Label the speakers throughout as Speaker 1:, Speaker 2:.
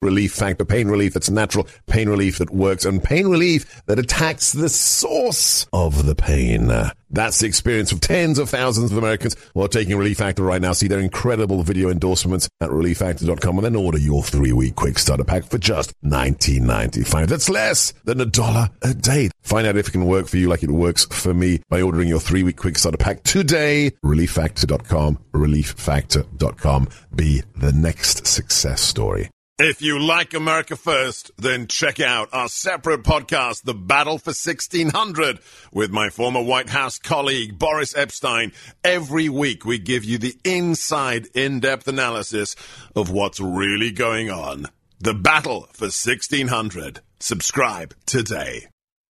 Speaker 1: Relief Factor. Pain relief that's natural, pain relief that works, and pain relief that attacks the source of the pain. That's the experience of tens of thousands of Americans who are taking Relief Factor right now. See their incredible video endorsements at relieffactor.com and then order your 3-week quick starter pack for just $19.95. That's less than $1 a day. Find out if it can work for you like it works for me by ordering your 3-week quick starter pack today. relieffactor.com, relieffactor.com. Be the next success story. If you like America First, then check out our separate podcast, The Battle for 1600, with my former White House colleague, Boris Epstein. Every week, we give you the inside, in-depth analysis of what's really going on. The Battle for 1600. Subscribe today.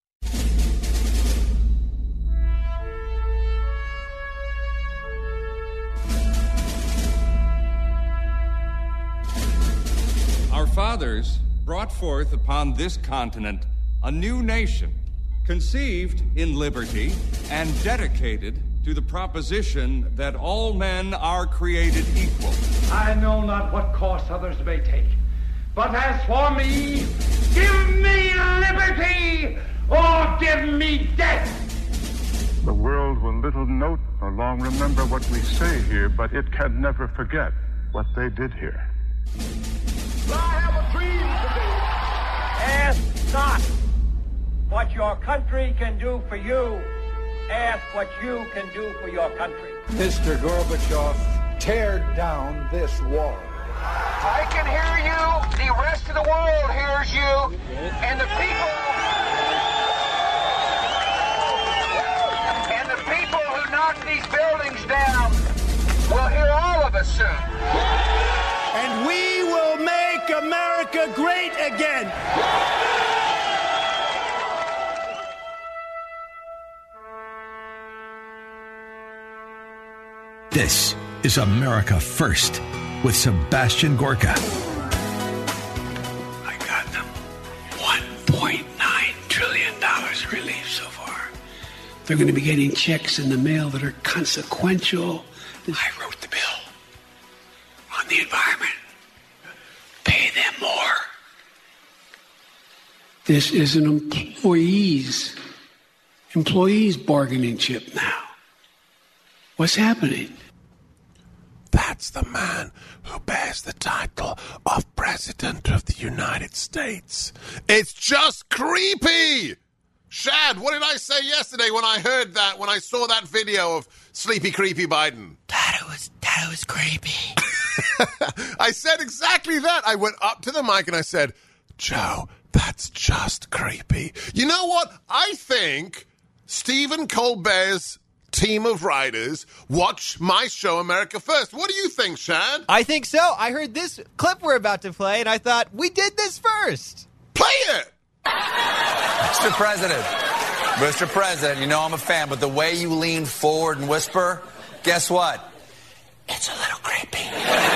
Speaker 2: Our fathers brought forth upon this continent a new nation, conceived in liberty and dedicated to the proposition that all men are created equal.
Speaker 3: I know not what course others may take, but as for me, give me liberty or give me death.
Speaker 4: The world will little note nor long remember what we say here, but it can never forget what they did here.
Speaker 3: I have a dream today. Ask not what your country can do for you. Ask what you can do for your country.
Speaker 5: Mr. Gorbachev, tear down this wall.
Speaker 3: I can hear you. The rest of the world hears you. And the people who knock these buildings down will hear all of us soon.
Speaker 6: And we will make America great again.
Speaker 7: This is America First with Sebastian Gorka.
Speaker 8: I got them. $1.9 trillion relief so far. They're going to be getting checks in the mail that are consequential. I wrote the bill on the environment. Pay them more. This is an employees bargaining chip now. What's happening?
Speaker 1: That's the man who bears the title of President of the United States. It's just creepy! Shad, what did I say yesterday when I heard that, when I saw that video of Sleepy Creepy Biden?
Speaker 9: That was creepy.
Speaker 1: I said exactly that. I went up to the mic and I said, Joe, that's just creepy. You know what? I think Stephen Colbert's team of writers watch my show America First. What do you think, Shad?
Speaker 9: I think so. I heard this clip we're about to play, and I thought, we did this first.
Speaker 1: Play it!
Speaker 10: Mr. President, you know I'm a fan, but the way you lean forward and whisper, guess what? It's a little creepy.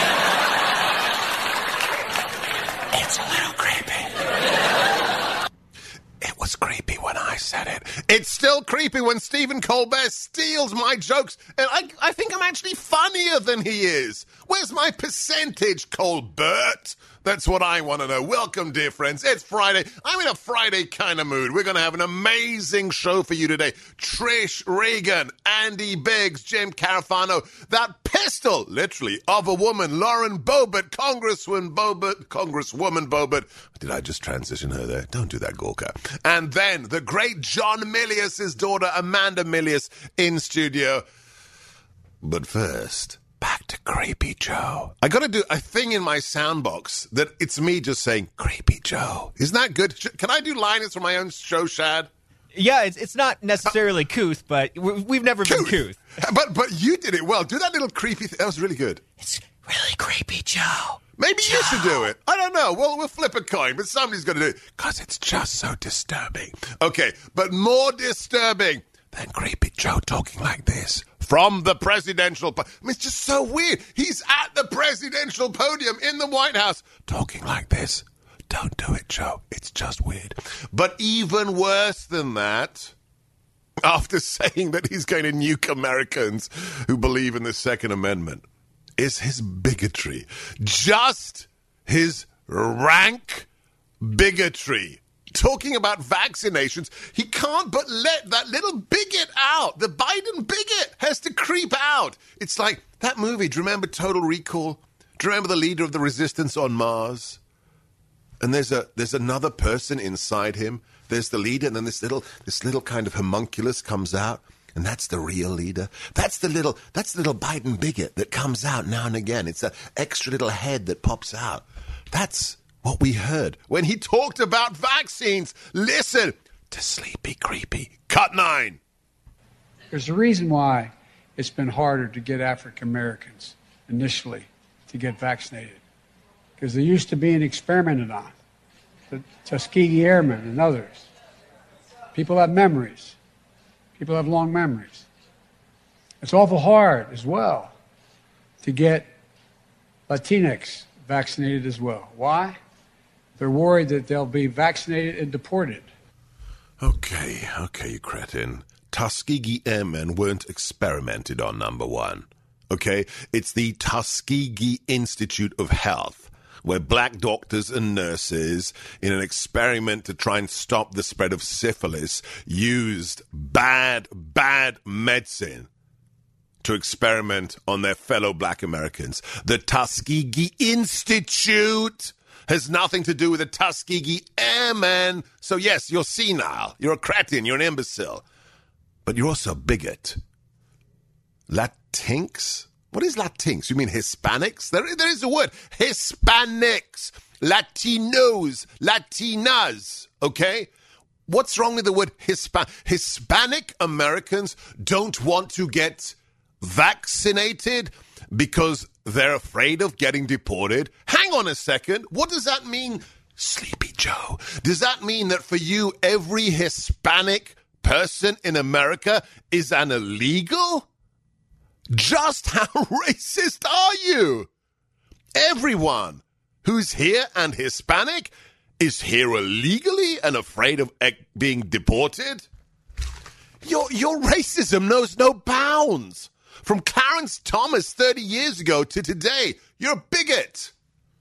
Speaker 10: It's a little creepy.
Speaker 1: It was creepy when I said it. It's still creepy when Stephen Colbert steals my jokes, and I think I'm actually funnier than he is. Where's my percentage, Colbert? That's what I want to know. Welcome, dear friends. It's Friday. I'm in a Friday kind of mood. We're going to have an amazing show for you today. Trish Regan, Andy Biggs, Jim Carafano, that pistol, literally, of a woman, Lauren Boebert, Congresswoman Boebert. Did I just transition her there? Don't do that, Gorka. And then the great John Milius' daughter, Amanda Milius, in studio. But first, back to Creepy Joe. I got to do a thing in my sound box that it's me just saying, Creepy Joe. Isn't that good? Can I do lines from my own show, Shad?
Speaker 9: Yeah, it's not necessarily couth, but we've never been couth.
Speaker 1: But you did it well. Do that little creepy thing. That was really good.
Speaker 9: It's really Creepy Joe.
Speaker 1: Maybe you should do it. I don't know. Well, we'll flip a coin, but somebody's going to do it because it's just so disturbing. Okay, but more disturbing than Creepy Joe talking like this from the presidential... I mean, it's just so weird. He's at the presidential podium in the White House talking like this. Don't do it, Joe. It's just weird. But even worse than that, after saying that he's going to nuke Americans who believe in the Second Amendment, is his bigotry. Just his rank bigotry. Talking about vaccinations, he can't but let that little bigot out. The Biden bigot has to creep out. It's like that movie. Do you remember Total Recall? Do you remember the leader of the resistance on Mars? And there's another person inside him. There's the leader, and then this little kind of homunculus comes out, and that's the real leader. That's the little Biden bigot that comes out now and again. It's an extra little head that pops out. That's what we heard when he talked about vaccines. Listen to Sleepy Creepy. Cut 9.
Speaker 8: There's a reason why it's been harder to get African Americans initially to get vaccinated, because they used to being experimented on. The Tuskegee Airmen and others. People have memories. People have long memories. It's awful hard as well to get Latinx vaccinated as well. Why? They're worried that they'll be vaccinated and deported.
Speaker 1: Okay, you cretin. Tuskegee Airmen weren't experimented on, number one. Okay? It's the Tuskegee Institute of Health, where black doctors and nurses, in an experiment to try and stop the spread of syphilis, used bad medicine to experiment on their fellow black Americans. The Tuskegee Institute has nothing to do with the Tuskegee Airmen. So yes, you're senile, you're a cretin, you're an imbecile. But you're also a bigot. Latinx? What is Latinx? You mean Hispanics? There is a word. Hispanics. Latinos. Latinas. Okay? What's wrong with the word Hispanic? Hispanic Americans don't want to get vaccinated because they're afraid of getting deported. Hang on a second. What does that mean, Sleepy Joe? Does that mean that for you, every Hispanic person in America is an illegal? Just how racist are you? Everyone who's here and Hispanic is here illegally and afraid of being deported? Your racism knows no bounds. From Clarence Thomas 30 years ago to today, you're a bigot.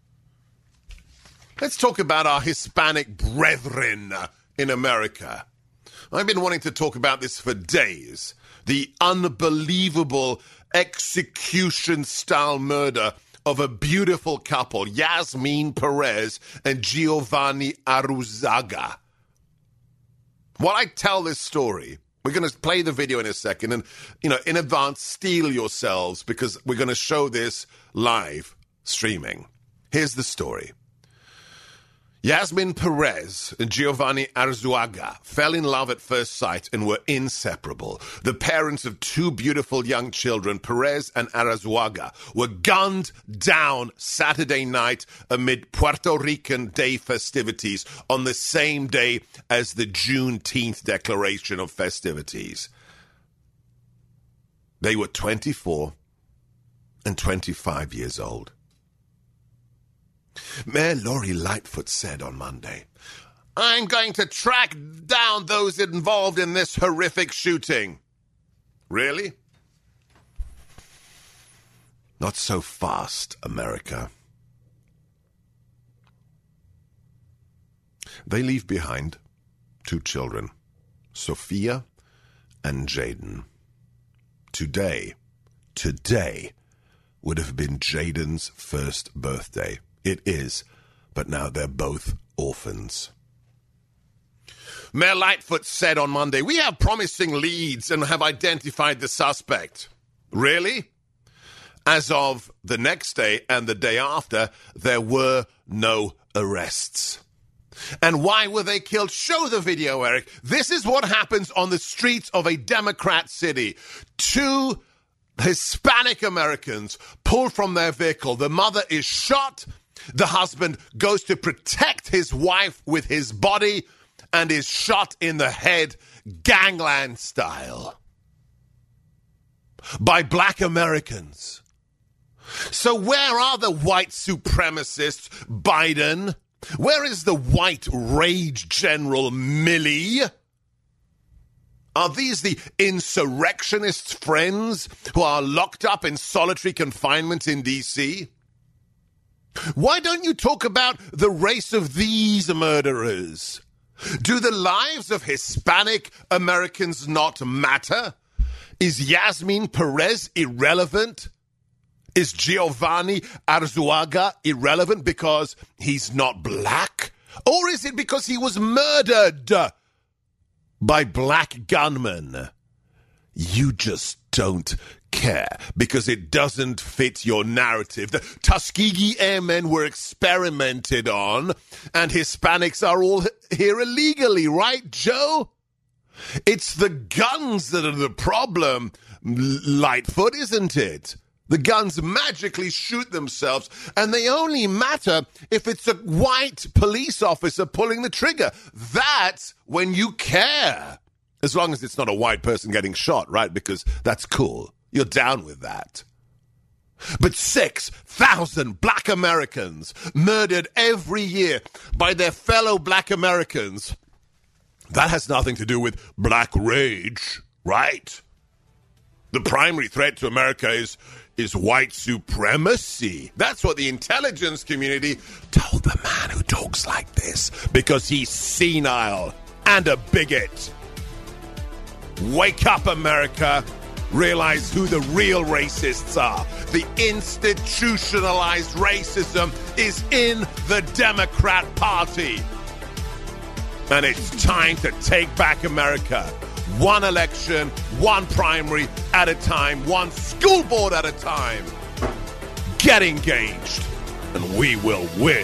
Speaker 1: Let's talk about our Hispanic brethren in America. I've been wanting to talk about this for days. The unbelievable execution-style murder of a beautiful couple, Yasmin Perez and Giovanni Arruzaga. While I tell this story, we're going to play the video in a second and, in advance, steel yourselves because we're going to show this live streaming. Here's the story. Yasmin Perez and Giovanni Arruzaga fell in love at first sight and were inseparable. The parents of two beautiful young children, Perez and Arruzaga, were gunned down Saturday night amid Puerto Rican Day festivities on the same day as the Juneteenth declaration of festivities. They were 24 and 25 years old. Mayor Lori Lightfoot said on Monday, "I'm going to track down those involved in this horrific shooting." Really? Not so fast, America. They leave behind two children, Sophia and Jaden. Today would have been Jaden's first birthday. It is, but now they're both orphans. Mayor Lightfoot said on Monday, "We have promising leads and have identified the suspect." Really? As of the next day and the day after, there were no arrests. And why were they killed? Show the video, Eric. This is what happens on the streets of a Democrat city. Two Hispanic Americans pulled from their vehicle. The mother is shot. The husband goes to protect his wife with his body and is shot in the head, gangland style, by black Americans. So where are the white supremacists, Biden? Where is the white rage general, Milley? Are these the insurrectionists' friends who are locked up in solitary confinement in D.C.? Why don't you talk about the race of these murderers? Do the lives of Hispanic Americans not matter? Is Yasmin Perez irrelevant? Is Giovanni Arzuaga irrelevant because he's not black? Or is it because he was murdered by black gunmen? You just don't care because it doesn't fit your narrative. The Tuskegee Airmen were experimented on, and Hispanics are all here illegally, right, Joe? It's the guns that are the problem, Lightfoot, isn't it? The guns magically shoot themselves, and they only matter if it's a white police officer pulling the trigger. That's when you care. As long as it's not a white person getting shot, right? Because that's cool. You're down with that. But 6,000 black Americans murdered every year by their fellow black Americans. That has nothing to do with black rage, right? The primary threat to America is white supremacy. That's what the intelligence community told the man who talks like this, because he's senile and a bigot. Wake up, America. Realize who the real racists are. The institutionalized racism is in the Democrat Party. And it's time to take back America. One election, one primary at a time, one school board at a time. Get engaged, and we will win.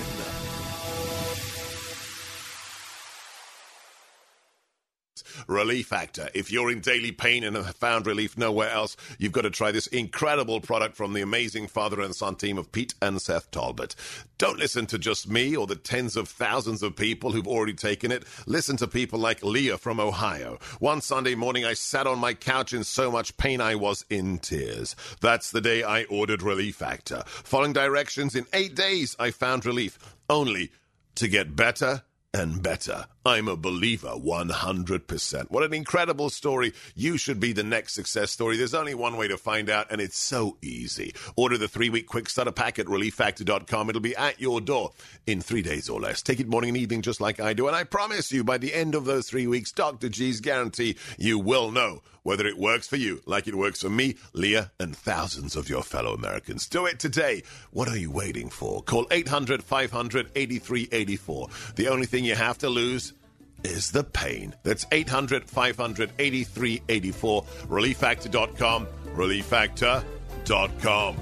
Speaker 1: Relief Factor. If you're in daily pain and have found relief nowhere else, you've got to try this incredible product from the amazing father and son team of Pete and Seth Talbot. Don't listen to just me or the tens of thousands of people who've already taken it. Listen to people like Leah from Ohio. One Sunday morning, I sat on my couch in so much pain I was in tears. That's the day I ordered Relief Factor. Following directions, in 8 days, I found relief, only to get better and better. I'm a believer 100%. What an incredible story. You should be the next success story. There's only one way to find out, and it's so easy. Order the 3-week quick starter pack at relieffactor.com. It'll be at your door in 3 days or less. Take it morning and evening just like I do, and I promise you, by the end of those 3 weeks, Dr. G's guarantee you will know whether it works for you like it works for me, Leah, and thousands of your fellow Americans. Do it today. What are you waiting for? Call 800-500-8384. The only thing you have to lose is the pain. That's 800-500-8384. ReliefFactor.com. ReliefFactor.com.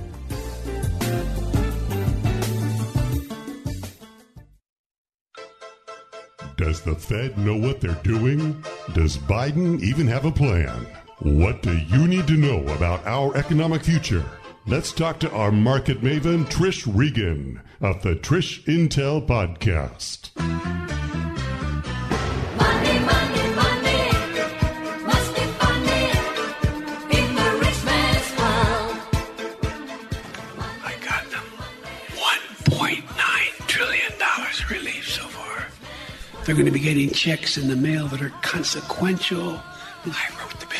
Speaker 11: Does the Fed know what they're doing? Does Biden even have a plan? What do you need to know about our economic future? Let's talk to our market maven, Trish Regan, of the Trish Intel Podcast.
Speaker 12: Money, money, money, must be funny in the rich man's world.
Speaker 8: I got them $1.9 trillion relief so far. They're going to be getting checks in the mail that are consequential. I wrote the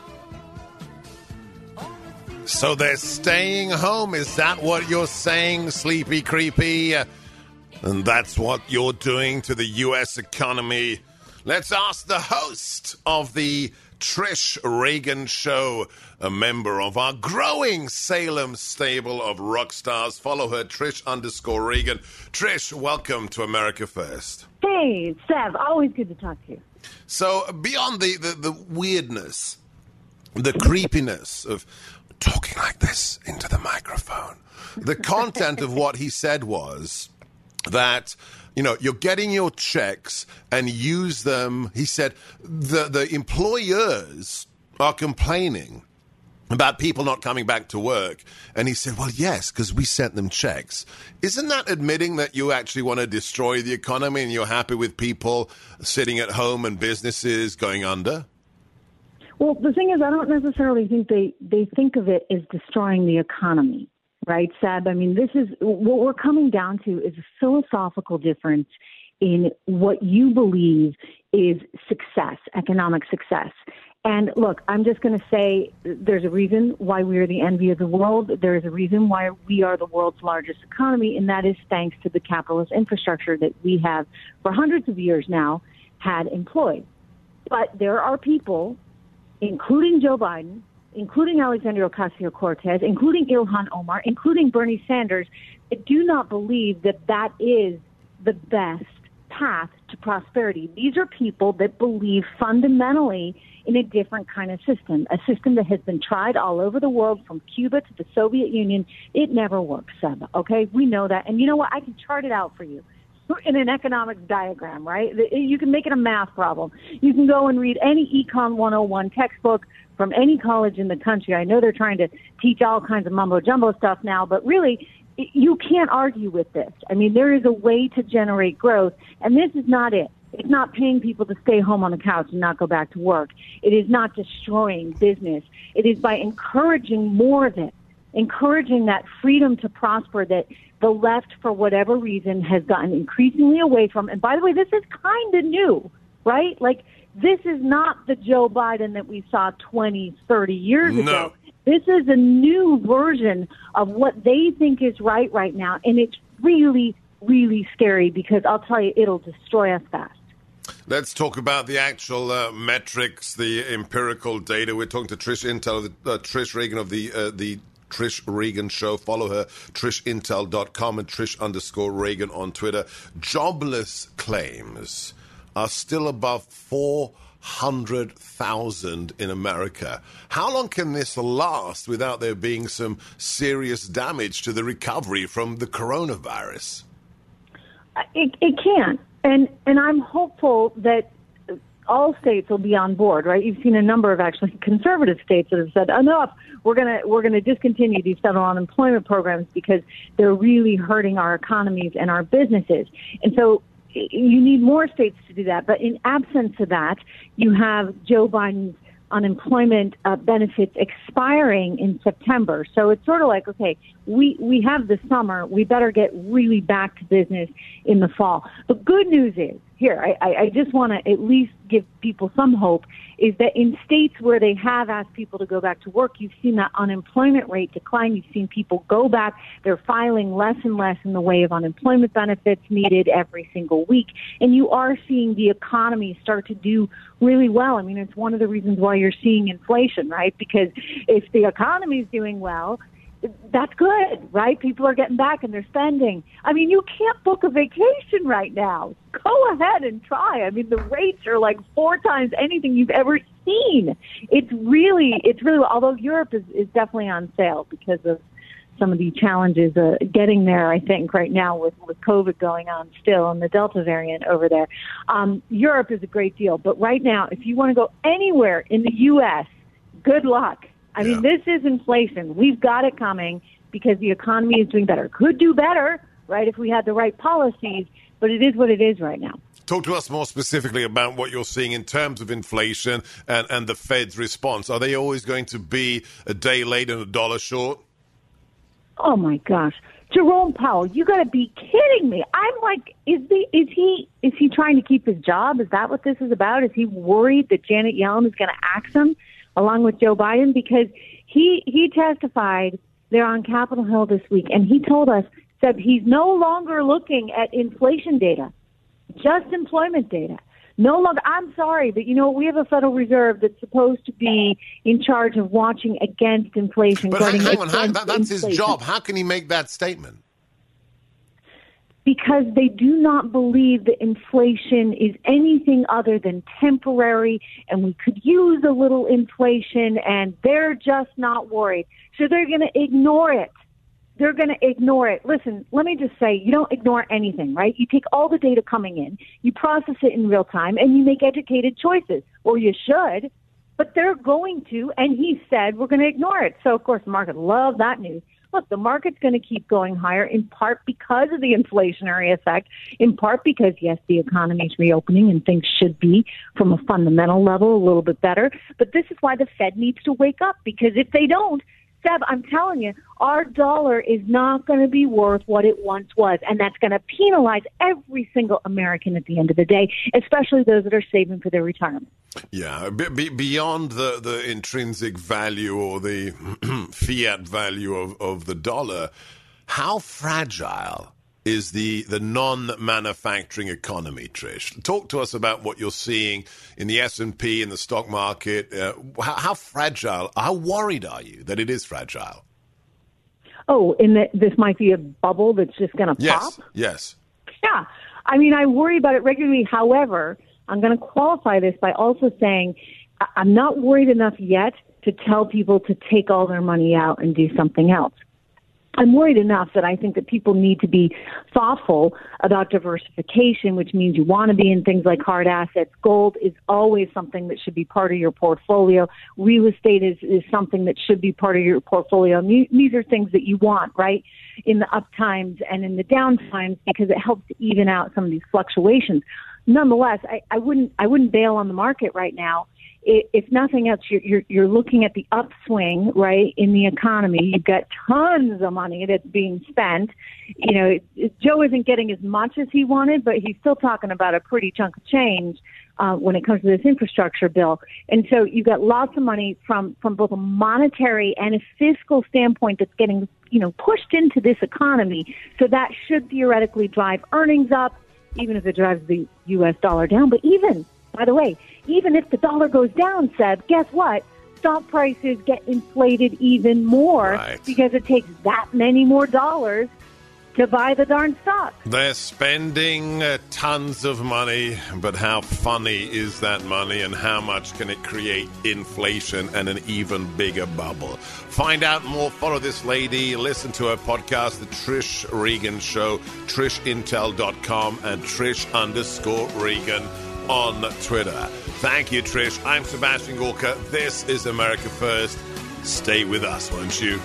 Speaker 8: bill.
Speaker 1: So they're staying home. Is that what you're saying, Sleepy Creepy? And that's what you're doing to the U.S. economy. Let's ask the host of the Trish Regan Show, a member of our growing Salem stable of rock stars. Follow her, Trish_Regan. Trish, welcome to America First.
Speaker 13: Hey, Sev, always good to talk to you.
Speaker 1: So beyond the weirdness, the creepiness of talking like this into the microphone, the content of what he said was that, you know, you're getting your checks and use them. He said the employers are complaining about people not coming back to work. And he said, well, yes, because we sent them checks. Isn't that admitting that you actually want to destroy the economy and you're happy with people sitting at home and businesses going under?
Speaker 13: Well, the thing is, I don't necessarily think they think of it as destroying the economy, right, Seb? I mean, this is what we're coming down to is a philosophical difference in what you believe is success, economic success. And look, I'm just going to say there's a reason why we are the envy of the world. There is a reason why we are the world's largest economy, and that is thanks to the capitalist infrastructure that we have for hundreds of years now had employed. But there are people, including Joe Biden, including Alexandria Ocasio-Cortez, including Ilhan Omar, including Bernie Sanders, that do not believe that that is the best path to prosperity. These are people that believe fundamentally in a different kind of system, a system that has been tried all over the world, from Cuba to the Soviet Union. It never works, Seb, okay? We know that. And you know what? I can chart it out for you in an economics diagram, right? You can make it a math problem. You can go and read any Econ 101 textbook from any college in the country. I know they're trying to teach all kinds of mumbo-jumbo stuff now, but really, you can't argue with this. I mean, there is a way to generate growth, and this is not it. It's not paying people to stay home on the couch and not go back to work. It is not destroying business. It is by encouraging more of it, encouraging that freedom to prosper that the left, for whatever reason, has gotten increasingly away from. And by the way, this is kind of new, right? Like, this is not the Joe Biden that we saw 20, 30 years ago. This is a new version of what they think is right now, and it's really, really scary because I'll tell you, it'll destroy us fast.
Speaker 1: Let's talk about the actual metrics, the empirical data. We're talking to Trish Trish Regan of the Trish Regan Show. Follow her, trishintel.com and Trish_Regan on Twitter. Jobless claims are still above 400,000 in America. How long can this last without there being some serious damage to the recovery from the coronavirus?
Speaker 13: It can. And I'm hopeful that all states will be on board, right? You've seen a number of actually conservative states that have said, enough, we're gonna discontinue these federal unemployment programs because they're really hurting our economies and our businesses. And so you need more states to do that. But in absence of that, you have Joe Biden's unemployment benefits expiring in September. So it's sort of like, okay, we have the summer. We better get really back to business in the fall. The good news is, here, I just want to at least give people some hope, is that in states where they have asked people to go back to work, you've seen that unemployment rate decline. You've seen people go back. They're filing less and less in the way of unemployment benefits needed every single week. And you are seeing the economy start to do really well. I mean, it's one of the reasons why you're seeing inflation, right? Because if the economy is doing well, that's good, right? People are getting back and they're spending. I mean, you can't book a vacation right now. Go ahead and try. I mean, the rates are like 4 times anything you've ever seen. It's really, although Europe is definitely on sale because of some of the challenges getting there, I think, right now with COVID going on still and the Delta variant over there. Europe is a great deal. But right now, if you want to go anywhere in the U.S., good luck. I mean, this is inflation. We've got it coming because the economy is doing better. Could do better, right, if we had the right policies, but it is what it is right now.
Speaker 1: Talk to us more specifically about what you're seeing in terms of inflation and the Fed's response. Are they always going to be a day late and a dollar short?
Speaker 13: Oh, my gosh. Jerome Powell, you got to be kidding me. I'm like, is he trying to keep his job? Is that what this is about? Is he worried that Janet Yellen is going to axe him along with Joe Biden? Because he testified there on Capitol Hill this week, and he told us that he's no longer looking at inflation data, just employment data. No longer. I'm sorry, but we have a Federal Reserve that's supposed to be in charge of watching against inflation.
Speaker 1: But hang on, that's his job. How can he make that statement?
Speaker 13: Because they do not believe that inflation is anything other than temporary, and we could use a little inflation, and they're just not worried. So they're going to ignore it. They're going to ignore it. Listen, let me just say, you don't ignore anything, right? You take all the data coming in, you process it in real time, and you make educated choices. Or you should, but they're going to, and he said we're going to ignore it. So, of course, the market loved that news. Look, the market's going to keep going higher in part because of the inflationary effect, in part because, yes, the economy is reopening and things should be, from a fundamental level, a little bit better. But this is why the Fed needs to wake up, because if they don't, Seb, I'm telling you, our dollar is not going to be worth what it once was, and that's going to penalize every single American at the end of the day, especially those that are saving for their retirement.
Speaker 1: Yeah, beyond the intrinsic value or the fiat value of the dollar, how fragile is the non-manufacturing economy, Trish? Talk to us about what you're seeing in the S&P, in the stock market. How fragile, how worried are you that it is fragile?
Speaker 13: Oh, this might be a bubble that's just going to pop?
Speaker 1: Yes.
Speaker 13: Yeah. I mean, I worry about it regularly. However, I'm going to qualify this by also saying I'm not worried enough yet to tell people to take all their money out and do something else. I'm worried enough that I think that people need to be thoughtful about diversification, which means you want to be in things like hard assets. Gold is always something that should be part of your portfolio. Real estate is something that should be part of your portfolio. These are things that you want, right, in the up times and in the down times, because it helps to even out some of these fluctuations. Nonetheless, I wouldn't bail on the market right now. If nothing else, you're looking at the upswing, right, in the economy. You've got tons of money that's being spent. You know, Joe isn't getting as much as he wanted, but he's still talking about a pretty chunk of change when it comes to this infrastructure bill. And so you've got lots of money from both a monetary and a fiscal standpoint that's getting, pushed into this economy. So that should theoretically drive earnings up, even if it drives the U.S. dollar down. But by the way, even if the dollar goes down, Seb, guess what? Stock prices get inflated even more because it takes that many more dollars to buy the darn stock.
Speaker 1: They're spending tons of money, but how funny is that money and how much can it create inflation and an even bigger bubble? Find out more, follow this lady, listen to her podcast, The Trish Regan Show, trishintel.com and Trish_Regan on Twitter. Thank you, Trish. I'm Sebastian Gorka. This is America First. Stay with us, won't you?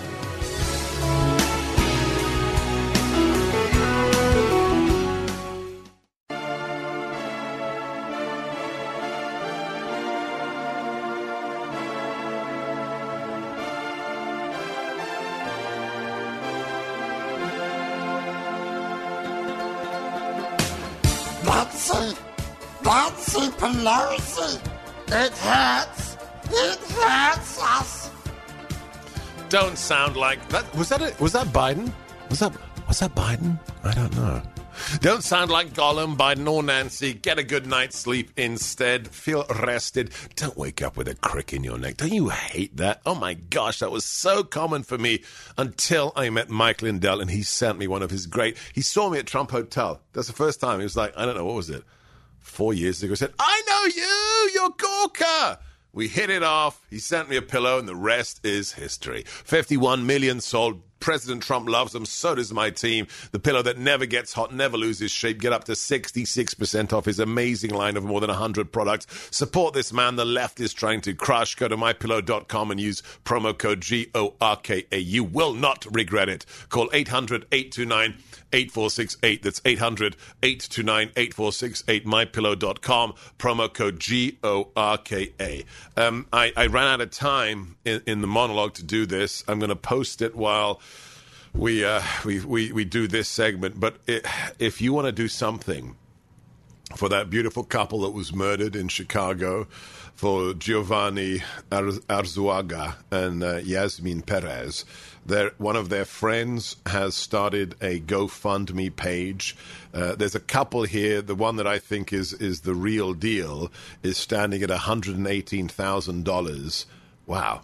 Speaker 14: Nancy Pelosi. It hurts. It hurts us.
Speaker 1: Don't sound like that. Was that Biden? Was that Biden? I don't know. Don't sound like Gollum, Biden, or Nancy. Get a good night's sleep instead. Feel rested. Don't wake up with a crick in your neck. Don't you hate that? Oh my gosh, that was so common for me until I met Mike Lindell and he sent me one of his he saw me at Trump Hotel. That's the first time. He was like, I don't know, what was it? 4 years ago, he said, I know you're Gorka. We hit it off. He sent me a pillow, and the rest is history. 51 million sold. President Trump loves them. So does my team. The pillow that never gets hot, never loses shape. Get up to 66% off his amazing line of more than 100 products. Support this man the left is trying to crush. Go to mypillow.com and use promo code GORKA. You will not regret it. Call 800-829-8468. That's 800-829-8468. mypillow.com. Promo code GORKA. I ran out of time in the monologue to do this. I'm going to post it while we do this segment. But if you want to do something for that beautiful couple that was murdered in Chicago, for Giovanni Arzuaga and Yasmin Perez, one of their friends has started a GoFundMe page. There's a couple here. The one that I think is the real deal is standing at $118,000. Wow.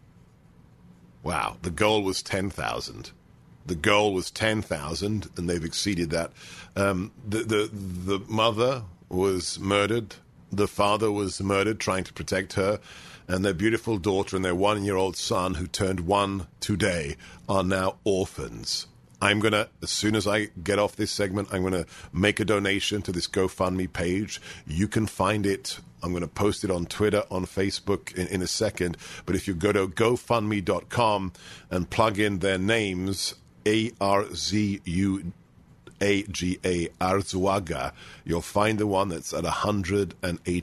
Speaker 1: The goal was $10,000. The goal was $10,000, and they've exceeded that. The mother was murdered. The father was murdered trying to protect her. And their beautiful daughter and their 1-year-old son, who turned 1 today, are now orphans. I'm going to, as soon as I get off this segment, I'm going to make a donation to this GoFundMe page. You can find it. I'm going to post it on Twitter, on Facebook in a second. But if you go to GoFundMe.com and plug in their names, ARZUAGA, Arzuaga, you'll find the one that's at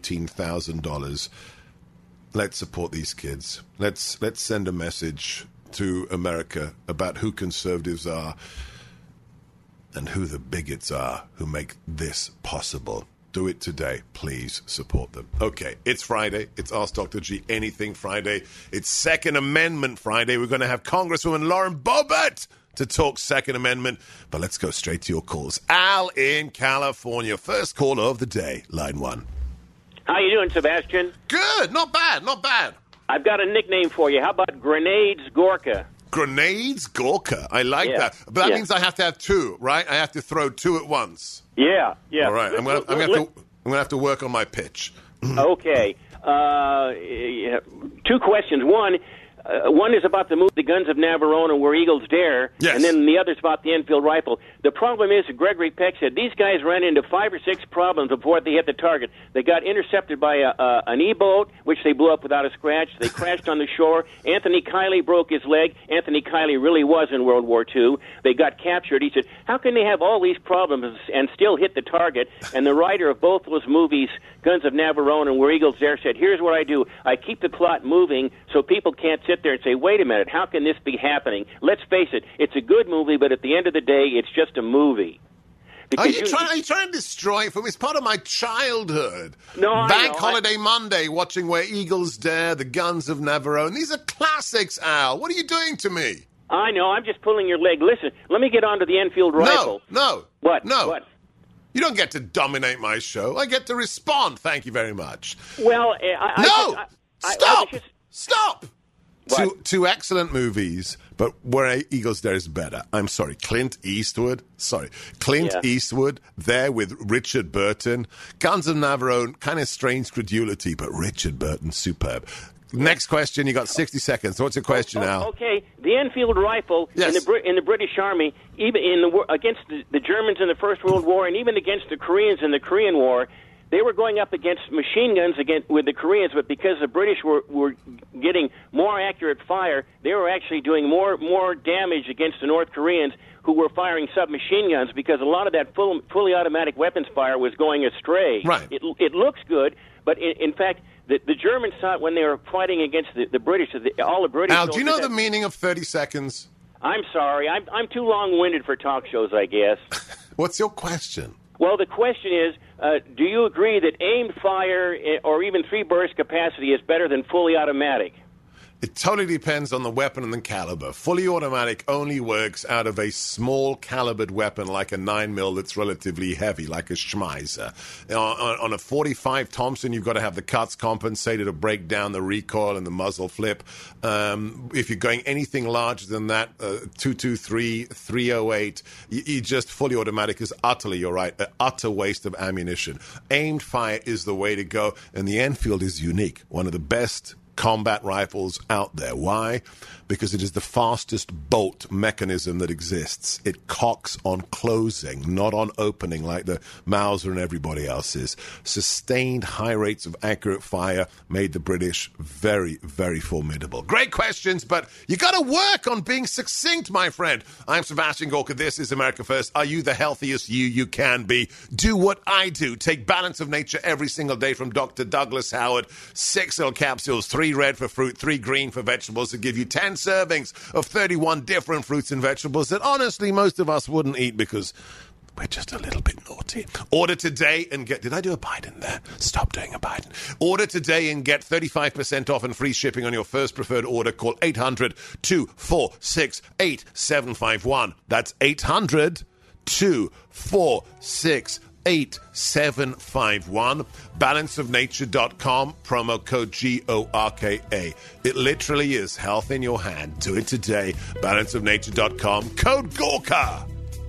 Speaker 1: $118,000. Let's support these kids. Let's send a message to America about who conservatives are and who the bigots are who make this possible. Do it today. Please support them. Okay, it's Friday. It's Ask Dr. G Anything Friday. It's Second Amendment Friday. We're going to have Congresswoman Lauren Boebert to talk Second Amendment. But let's go straight to your calls. Al in California. First caller of the day, line 1.
Speaker 15: How you doing, Sebastian?
Speaker 1: Good. Not bad. Not bad.
Speaker 15: I've got a nickname for you. How about Grenades Gorka?
Speaker 1: Grenades Gorka. I like that. But that means I have to have two, right? I have to throw two at once.
Speaker 15: Yeah.
Speaker 1: All right. I'm going to have to work on my pitch.
Speaker 15: Okay. 2 questions. One is about the movie The Guns of Navarone, Where Eagles Dare, and then the other is about the Enfield rifle. The problem is, Gregory Peck said, these guys ran into 5 or 6 problems before they hit the target. They got intercepted by an E-boat, which they blew up without a scratch. They crashed on the shore. Anthony Kiley broke his leg. Anthony Kiley really was in World War II. They got captured. He said, how can they have all these problems and still hit the target? And the writer of both those movies, Guns of Navarone and Where Eagles Dare, said, here's what I do. I keep the plot moving so people can't sit there and say, wait a minute, how can this be happening? Let's face it, it's a good movie, but at the end of the day, it's just a movie.
Speaker 1: Are you trying to destroy it for me? It's part of my childhood.
Speaker 15: No,
Speaker 1: Bank Holiday Monday, watching Where Eagles Dare, The Guns of Navarone. These are classics, Al. What are you doing to me?
Speaker 15: I know, I'm just pulling your leg. Listen, let me get on to the Enfield rifle.
Speaker 1: No.
Speaker 15: What?
Speaker 1: No.
Speaker 15: What?
Speaker 1: You don't get to dominate my show. I get to respond. Thank you very much.
Speaker 15: Well,
Speaker 1: Stop! Two excellent movies, but Where Eagles Dare is better. I'm sorry. Clint Eastwood, there with Richard Burton. Guns of Navarone, kind of strange credulity, but Richard Burton, superb. Next question. You got 60 seconds. What's your question now?
Speaker 15: Okay, the Enfield rifle in the British Army, even against the Germans in the First World War, and even against the Koreans in the Korean War, they were going up against machine guns with the Koreans, but because the British were getting more accurate fire, they were actually doing more damage against the North Koreans, who were firing submachine guns, because a lot of that fully automatic weapons fire was going astray.
Speaker 1: Right.
Speaker 15: It looks good, but in fact, the Germans thought when they were fighting against the British, all the British...
Speaker 1: Al, do you know the meaning of 30 seconds?
Speaker 15: I'm sorry. I'm too long-winded for talk shows, I guess.
Speaker 1: What's your question?
Speaker 15: Well, the question is, do you agree that aimed fire or even 3-burst capacity is better than fully automatic?
Speaker 1: It totally depends on the weapon and the caliber. Fully automatic only works out of a small calibered weapon like a 9mm that's relatively heavy, like a Schmeiser. On a .45 Thompson, you've got to have the cuts compensated to break down the recoil and the muzzle flip. If you're going anything larger than that, 223, 308, you just fully automatic is utterly, you're right, an utter waste of ammunition. Aimed fire is the way to go, and the Enfield is unique. One of the best combat rifles out there. Why? Because it is the fastest bolt mechanism that exists. It cocks on closing, not on opening like the Mauser and everybody else's. Sustained high rates of accurate fire made the British very, very formidable. Great questions, but you got to work on being succinct, my friend. I'm Sebastian Gorka. This is America First. Are you the healthiest you can be? Do what I do. Take Balance of Nature every single day from Dr. Douglas Howard. 6 little capsules, 3 red for fruit, 3 green for vegetables, to give you 10 servings of 31 different fruits and vegetables that honestly most of us wouldn't eat because we're just a little bit naughty. Order today and get... Did I do a Biden there? Stop doing a Biden. Order today and get 35% off and free shipping on your first preferred order. Call 800-246-8751. That's 800-246-8751. 8751, balanceofnature.com, promo code GORKA. It literally is health in your hand. Do it today. Balanceofnature.com, code GORKA.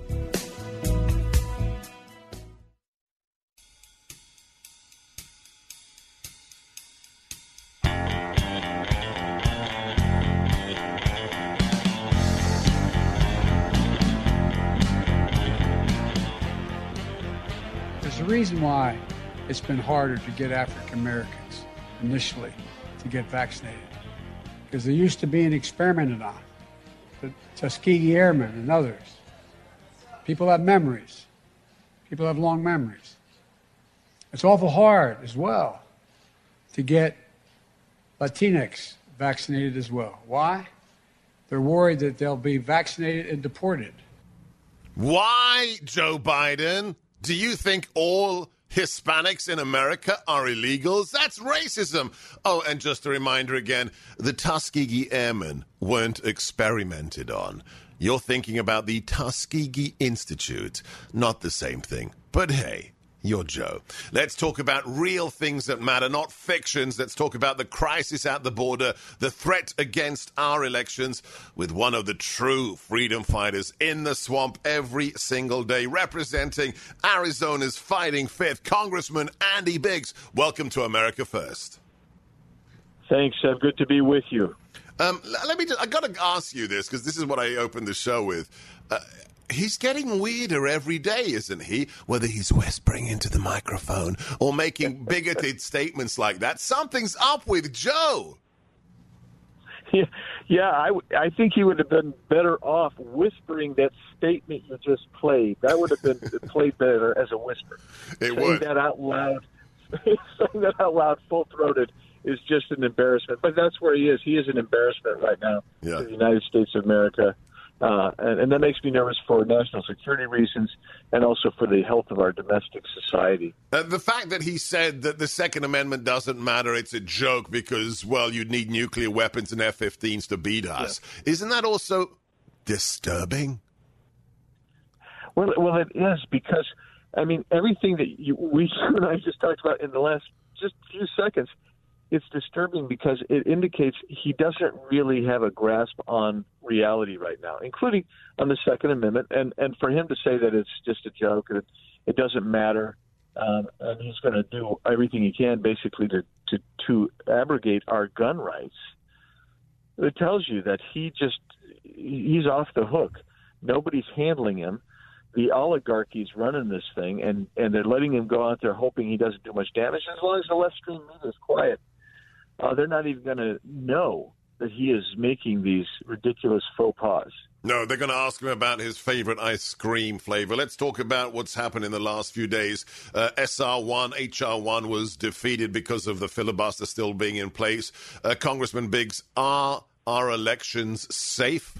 Speaker 8: There's a reason why it's been harder to get African Americans initially to get vaccinated. Because they used to being experimented on. The Tuskegee Airmen and others. People have memories. People have long memories. It's awful hard as well to get Latinx vaccinated as well. Why?
Speaker 5: They're worried that they'll be vaccinated and deported.
Speaker 1: Why, Joe Biden, do you think all Hispanics in America are illegals? That's racism. Oh, and just a reminder again, the Tuskegee Airmen weren't experimented on. You're thinking about the Tuskegee Institute. Not the same thing. But hey, you're Joe. Let's talk about real things that matter, not fictions. Let's talk about the crisis at the border, the threat against our elections, with one of the true freedom fighters in the swamp every single day, representing Arizona's fighting fifth, Congressman Andy Biggs. Welcome to America First.
Speaker 16: Thanks. Good to be with you.
Speaker 1: I got to ask you this, because this is what I opened the show with. He's getting weirder every day, isn't he? Whether he's whispering into the microphone or making bigoted statements like that. Something's up with Joe.
Speaker 16: Yeah, I think he would have been better off whispering that statement you just played. That would have been played better as a whisper.
Speaker 1: It would.
Speaker 16: Saying that out loud, full-throated, is just an embarrassment. But that's where he is. He is an embarrassment right now to the United States of America. And that makes me nervous for national security reasons and also for the health of our domestic society.
Speaker 1: The fact that he said that the Second Amendment doesn't matter, it's a joke because, well, you'd need nuclear weapons and F-15s to beat us. Yeah. Isn't that also disturbing?
Speaker 16: Well, it is, because, I mean, everything that you and I just talked about in the last just few seconds, it's disturbing because it indicates he doesn't really have a grasp on reality right now, including on the Second Amendment. And for him to say that it's just a joke, and it doesn't matter, and he's going to do everything he can basically to abrogate our gun rights, it tells you that he's off the hook. Nobody's handling him. The oligarchy's running this thing, and they're letting him go out there hoping he doesn't do much damage. As long as the left-stream media is quiet, they're not even going to know that he is making these ridiculous faux pas.
Speaker 1: No, they're going to ask him about his favorite ice cream flavor. Let's talk about what's happened in the last few days. SR1, HR1 was defeated because of the filibuster still being in place. Congressman Biggs, are our elections safe?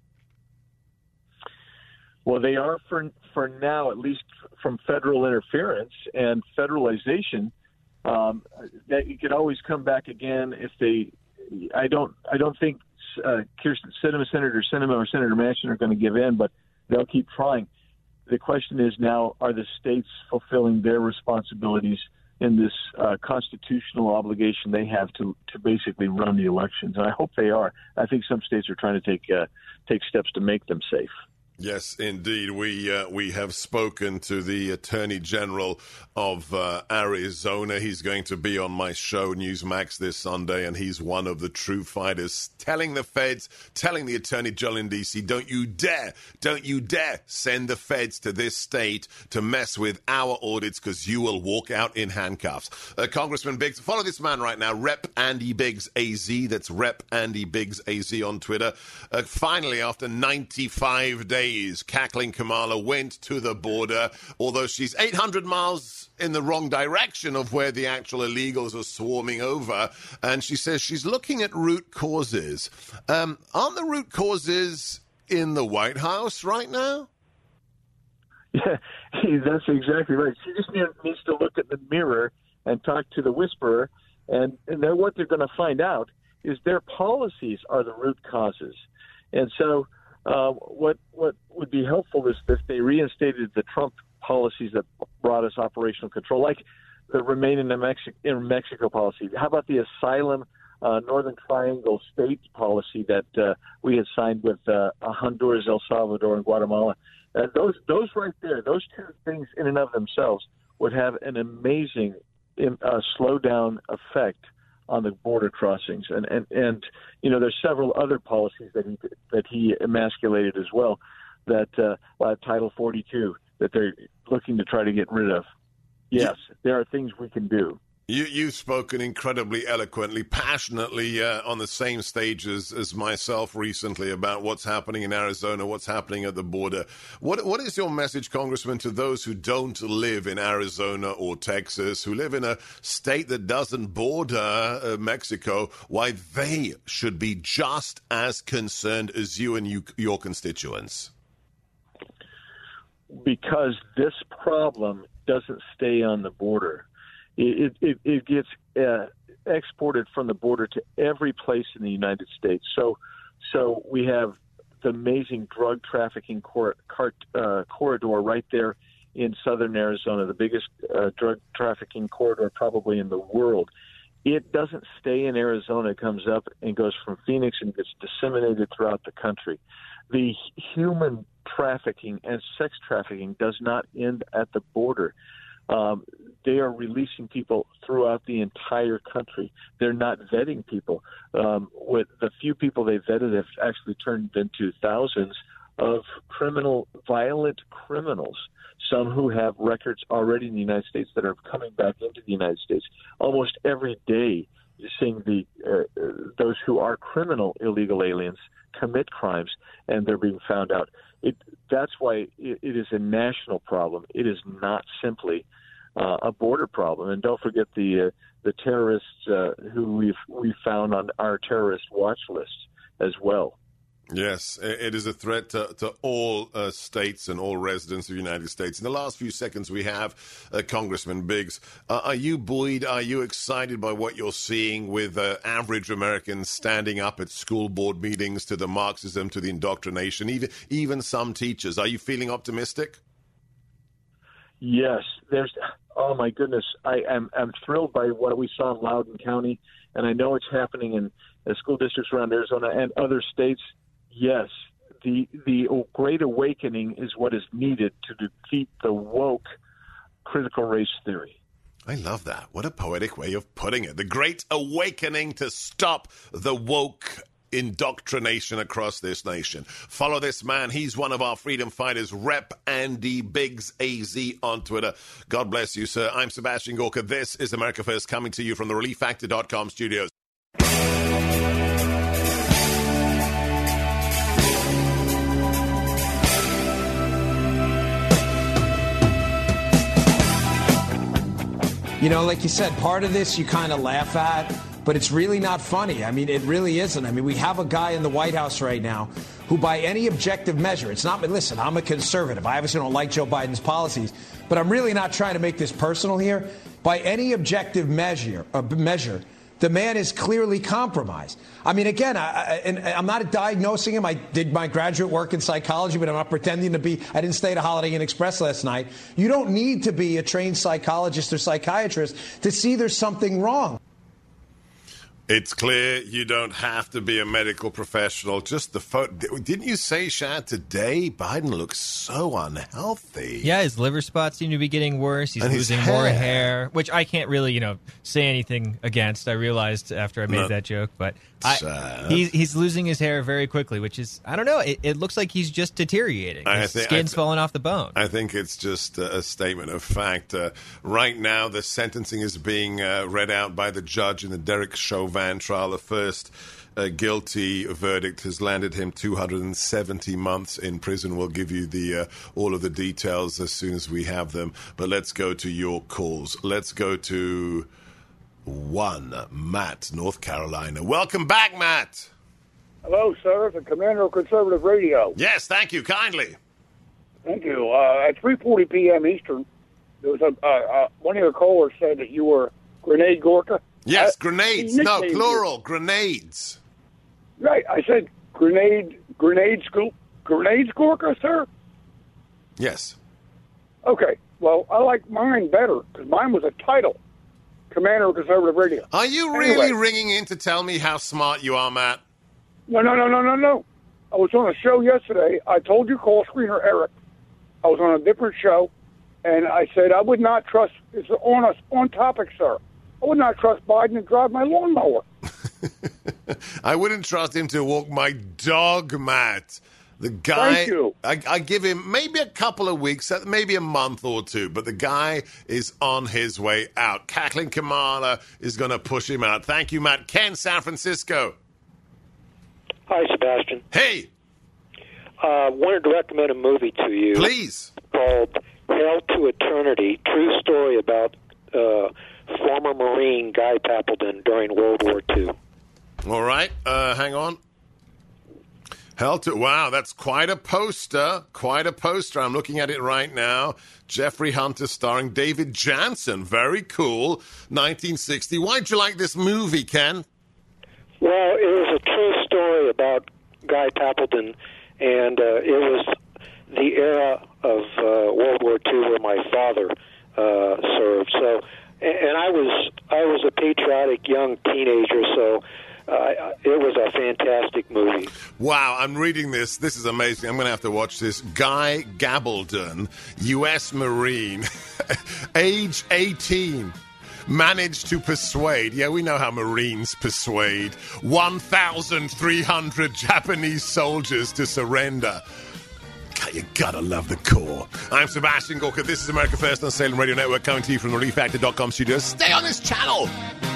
Speaker 16: Well, they are for now, at least from federal interference and federalization. That you could always come back again if they. I don't think Senator Sinema or Senator Manchin are going to give in, but they'll keep trying. The question is now: are the states fulfilling their responsibilities in this constitutional obligation they have to basically run the elections? And I hope they are. I think some states are trying to take steps to make them safe.
Speaker 1: Yes, indeed. We have spoken to the Attorney General of Arizona. He's going to be on my show, Newsmax, this Sunday, and he's one of the true fighters, telling the feds, telling the Attorney General in D.C., don't you dare send the feds to this state to mess with our audits, because you will walk out in handcuffs. Congressman Biggs, follow this man right now, Rep. Andy Biggs AZ. That's Rep. Andy Biggs AZ on Twitter. Finally, after 95 days, cackling Kamala went to the border, although she's 800 miles in the wrong direction of where the actual illegals are swarming over. And she says she's looking at root causes. Aren't the root causes in the White House right now?
Speaker 16: Yeah, that's exactly right. She just needs to look at the mirror and talk to the whisperer. And then what they're going to find out is their policies are the root causes. And so what would be helpful is if they reinstated the Trump policies that brought us operational control, like the Remain in Mexico policy. How about the asylum Northern Triangle state policy that we had signed with Honduras, El Salvador, and Guatemala? Those right there, those two things in and of themselves would have an amazing slowdown effect on the border crossings, and you know, there's several other policies that he emasculated as well, that Title 42 that they're looking to try to get rid of. Yes, there are things we can do.
Speaker 1: You've spoken incredibly eloquently, passionately on the same stage as myself recently about what's happening in Arizona, what's happening at the border. What is your message, Congressman, to those who don't live in Arizona or Texas, who live in a state that doesn't border Mexico, why they should be just as concerned as you and your constituents?
Speaker 16: Because this problem doesn't stay on the border. It gets exported from the border to every place in the United States. So we have the amazing drug trafficking corridor right there in southern Arizona, the biggest drug trafficking corridor probably in the world. It doesn't stay in Arizona. It comes up and goes from Phoenix and gets disseminated throughout the country. The human trafficking and sex trafficking does not end at the border. They are releasing people throughout the entire country. They're not vetting people. With the few people they vetted have actually turned into thousands of violent criminals, some who have records already in the United States that are coming back into the United States. Almost every day you're seeing those who are criminal illegal aliens commit crimes, and they're being found out. That's why it is a national problem. It is not simply a border problem. And don't forget the terrorists who we found on our terrorist watch list as well.
Speaker 1: Yes, it is a threat to all states and all residents of the United States. In the last few seconds we have, Congressman Biggs, are you buoyed, are you excited by what you're seeing with average Americans standing up at school board meetings to the Marxism, to the indoctrination, even some teachers? Are you feeling optimistic?
Speaker 16: Yes, oh my goodness, I'm thrilled by what we saw in Loudoun County, and I know it's happening in school districts around Arizona and other states. Yes, the Great Awakening is what is needed to defeat the woke critical race theory.
Speaker 1: I love that. What a poetic way of putting it. The Great Awakening to stop the woke indoctrination across this nation. Follow this man. He's one of our freedom fighters, Rep. Andy Biggs, AZ on Twitter. God bless you, sir. I'm Sebastian Gorka. This is America First, coming to you from the ReliefFactor.com studios.
Speaker 17: You know, like you said, part of this you kind of laugh at, but it's really not funny. I mean, it really isn't. I mean, we have a guy in the White House right now who, by any objective measure, it's not, listen, I'm a conservative. I obviously don't like Joe Biden's policies, but I'm really not trying to make this personal here. By any objective measure, the man is clearly compromised. I mean, again, I'm not diagnosing him. I did my graduate work in psychology, but I'm not pretending to be. I didn't stay at a Holiday Inn Express last night. You don't need to be a trained psychologist or psychiatrist to see there's something wrong.
Speaker 1: It's clear you don't have to be a medical professional. Just the photo. Didn't you say, Shad, today Biden looks so unhealthy?
Speaker 9: Yeah, his liver spots seem to be getting worse. He's losing more hair, which I can't really, say anything against. I realized after I made that joke, but he's losing his hair very quickly, which is, I don't know. It looks like he's just deteriorating. His skin's falling off the bone.
Speaker 1: I think it's just a statement of fact. Right now, the sentencing is being read out by the judge in the Derek Chauvin trial. The first guilty verdict has landed him 270 months in prison. We'll give you all of the details as soon as we have them. But let's go to your calls. Let's go to Matt, North Carolina. Welcome back, Matt.
Speaker 18: Hello, sir. The commander of Conservative Radio.
Speaker 1: Yes, thank you. Kindly.
Speaker 18: Thank you. At 3:40 p.m. Eastern, there was one of your callers said that you were Grenade Gorka.
Speaker 1: Yes, grenades. No, plural, grenades.
Speaker 18: Right. I said grenades Gorka, sir?
Speaker 1: Yes.
Speaker 18: Okay. Well, I like mine better because mine was a title. Commander of Conservative Radio.
Speaker 1: Are you really ringing in to tell me how smart you are, Matt?
Speaker 18: No. I was on a show yesterday. I told you call screener Eric. I was on a different show, and I said I would not trust, it's on topic, sir. I would not trust Biden to drive my lawnmower.
Speaker 1: I wouldn't trust him to walk my dog, Matt. The guy,
Speaker 18: Thank you.
Speaker 1: I give him maybe a couple of weeks, maybe a month or two, but the guy is on his way out. Cackling Kamala is going to push him out. Thank you, Matt. Ken, San Francisco.
Speaker 19: Hi, Sebastian.
Speaker 1: Hey.
Speaker 19: Wanted to recommend a movie to you.
Speaker 1: Please.
Speaker 19: Called Hell to Eternity. True story about former Marine Guy Papleton during World War II.
Speaker 1: All right. Hang on. Wow, that's quite a poster. Quite a poster. I'm looking at it right now. Jeffrey Hunter starring David Jansen. Very cool. 1960. Why'd you like this movie, Ken?
Speaker 19: Well, it was a true story about Guy Papleton, and it was the era of World War II where my father served. So, and I was a patriotic young teenager, so it was a fantastic movie.
Speaker 1: Wow, I'm reading this. This is amazing. I'm going to have to watch this. Guy Gabaldon, U.S. Marine, age 18. Managed to persuade, we know how Marines persuade, 1,300 Japanese soldiers to surrender. You gotta love the Corps. I'm Sebastian Gorka. This is America First on Salem Radio Network, coming to you from the ReliefFactor.com studios. Stay on this channel.